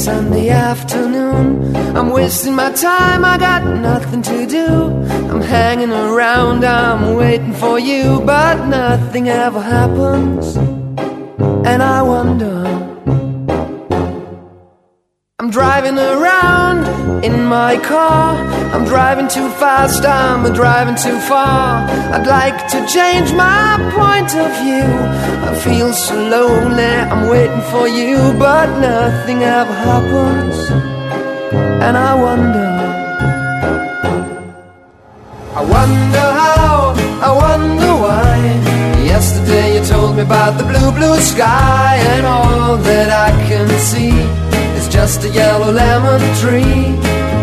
Sunday afternoon. I'm wasting my time, I got nothing to do. I'm hanging around, I'm waiting for you, but nothing ever happens. And I wonder, I'm driving around in my car. I'm driving too fast, I'm driving too far. I'd like to change my point of view. I feel so lonely, I'm waiting for you, but nothing ever happens. And I wonder how, I wonder why. Yesterday you told me about the blue, blue sky, and all that I can see is just a yellow lemon tree.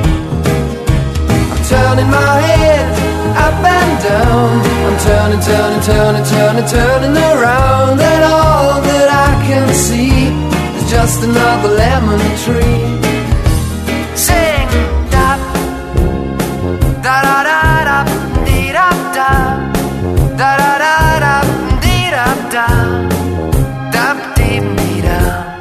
I'm turning my head up and down. I'm turning, turning, turning, turning, turning around, and all that I can see is just another lemon tree. Sing da da da da da dee da da da da da da dee da da da dee dee da.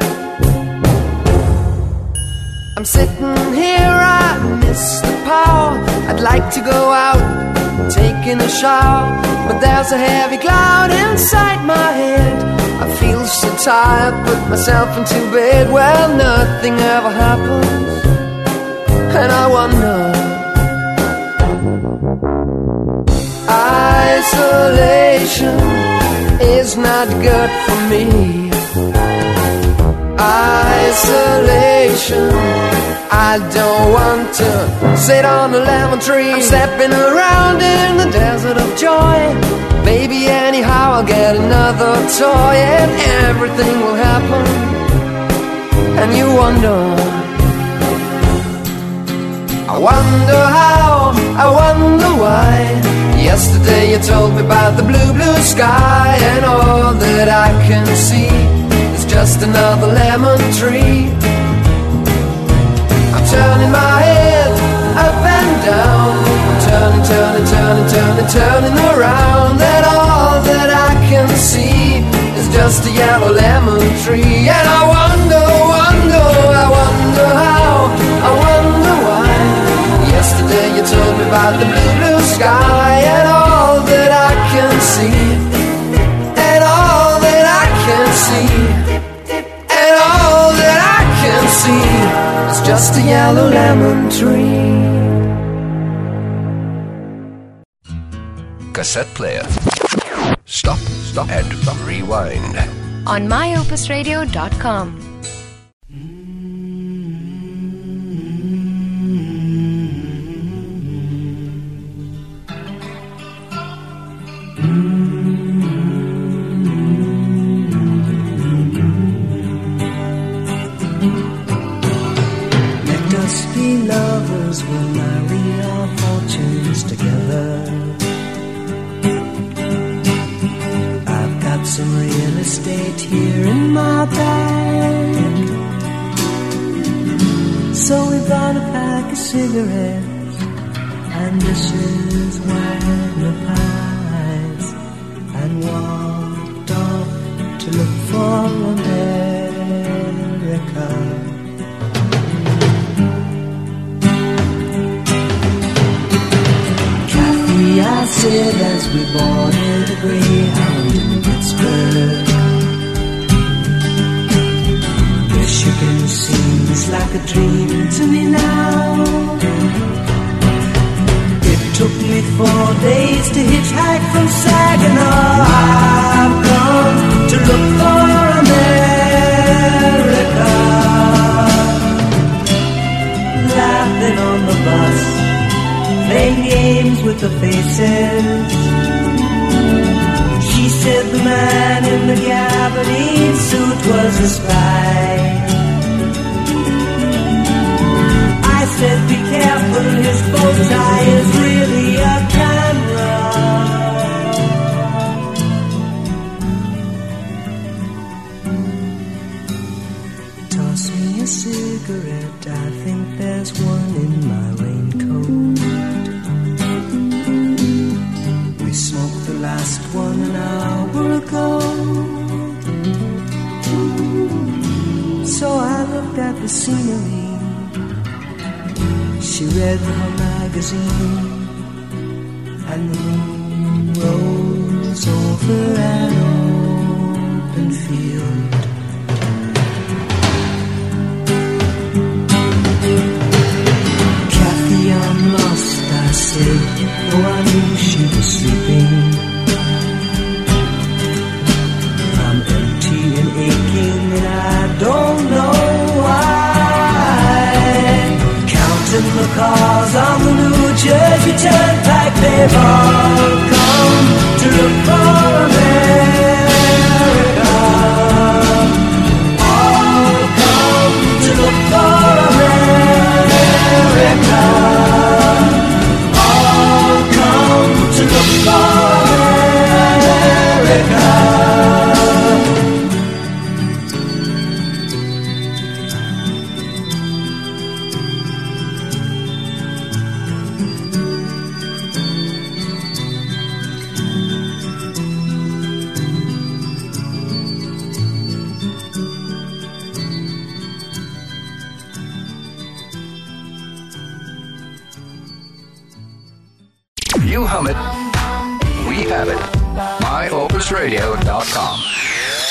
I'm sitting here, I miss the power. I'd like to go out, taking a shower, but there's a heavy cloud inside my head. I feel so tired, put myself into bed. Well, nothing ever happens, and I wonder. Isolation is not good for me. Isolation, I don't want to sit on a lemon tree. I'm stepping around in the desert of joy. Maybe anyhow I'll get another toy, and everything will happen. And you wonder, I wonder how, I wonder why. Yesterday you told me about the blue, blue sky, and all that I can see is just another lemon tree. I'm turning my head up and down. I'm turning, turning, turning, turning, turning around, and all that I can see is just a yellow lemon tree. And I wonder, wonder, I wonder how, I wonder why. Yesterday you told me about the blue, blue sky, and all that I can see, and all that I can see, and all that I can see is just a yellow lemon tree. Cassette player. Stop and rewind on myopusradio.com. Let us be lovers, we'll marry our fortunes together. I've got some real estate here in my bag, so we bought a pack of cigarettes, and dishes, wine, and pies, and walked off to look for America. Kathy, I said as we boarded a Greyhound in Pittsburgh, Michigan seems like a dream to me now. It took me 4 days to hitchhike from Saginaw. I've come to look for America. Laughing on the bus, playing games with the faces. She said the man in the gabardine suit was a spy. I said be careful, his bow tie is really a camera. Toss me a cigarette, I think there's one in my raincoat. We smoked the last one an hour ago. So I looked at the scenery. She read her magazine, and the moon rose over an open field. Kathy, I'm lost, I said, though I knew she was sleeping. I'm empty and aching, and I don't know why. Counting the cars on the New Jersey Turnpike, they've all come to look for America. All come to look for America. All come to look for America. You hum it, we have it. MyOpusRadio.com.